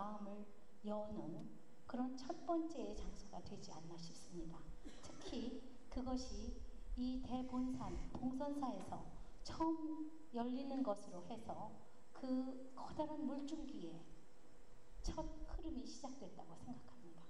마음을 여는 그런 첫 번째의 장소가 되지 않나 싶습니다. 특히 그것이 이 대본산 봉선사에서 처음 열리는 것으로 해서 그 커다란 물줄기에 첫 흐름이 시작됐다고 생각합니다.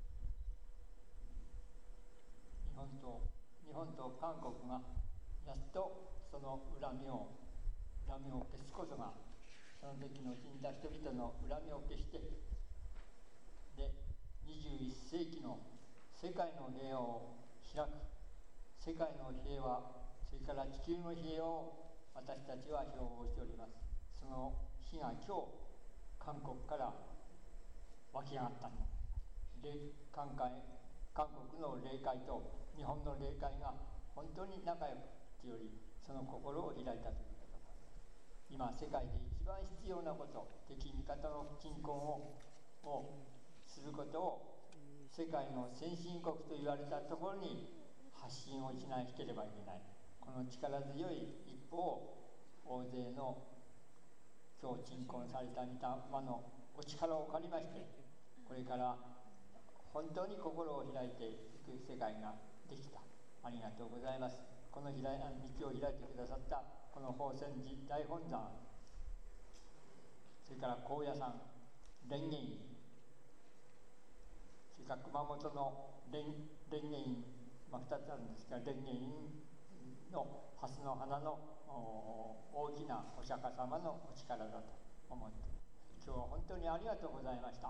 日本と韓国がやっとその恨みを消すことが、その時の死んだ人々の恨みを消して、で21世紀の世界の平和を開く、世界の平和、それから地球の平和を私たちは標榜しております。その日が今日韓国から湧き上がったので、韓国の霊界と日本の霊界が本当に仲良くというより、その心を開いたということ。今世界で一番必要なこと、敵味方の均衡をすることを世界の先進国と言われたところに発信をしなければいけない。この力強い一歩を大勢の今日鎮魂された御霊のお力を借りまして、これから本当に心を開いていく世界ができた。ありがとうございます。この道を開いてくださったこの法泉寺大本山、それから高野山蓮華院、それから熊本の蓮華院、2つあるんですが、蓮華院の蓮の花の大きなお釈迦様のお力だと思って、今日は本当にありがとうございました。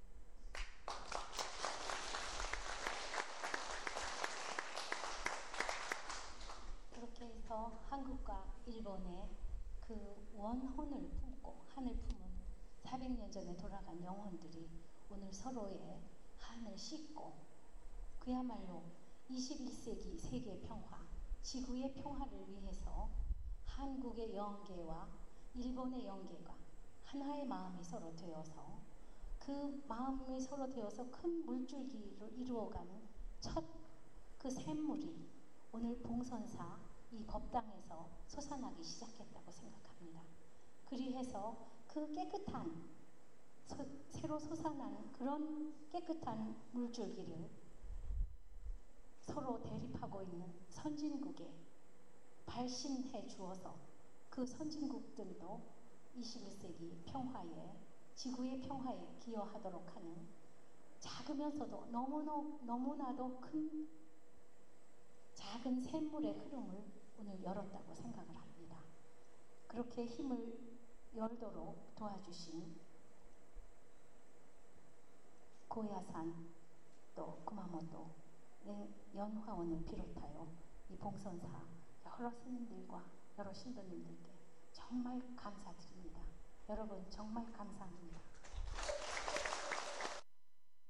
그렇게 해서 한국과 일본의 그 원혼을 품고 한을 품은 400년 전에 돌아간 영혼들이 오늘 서로의 한을 씻고 그야말로 21세기 세계 평화, 지구의 평화를 위해서 한국의 영계와 일본의 영계가 하나의 마음이 서로 되어서 그 마음이 서로 되어서 큰 물줄기를 이루어가는 첫 그 샘물이 오늘 봉선사 이 법당에서 솟아나기 시작했다고 생각합니다. 그리해서 그 깨끗한 새로 솟아난 그런 깨끗한 물줄기를 서로 대립하고 있는 선진국에 발신해 주어서 그 선진국들도 21세기 평화에, 지구의 평화에 기여하도록 하는 작으면서도 너무나도 큰 작은 샘물의 흐름을 오늘 열었다고 생각을 합니다. 그렇게 힘을 열도록 도와주신 고야산 또 구마모토 연화원을 비롯하여 이 봉선사 여러 스님들과 여러 신도님들께 정말 감사드립니다. 여러분 정말 감사합니다.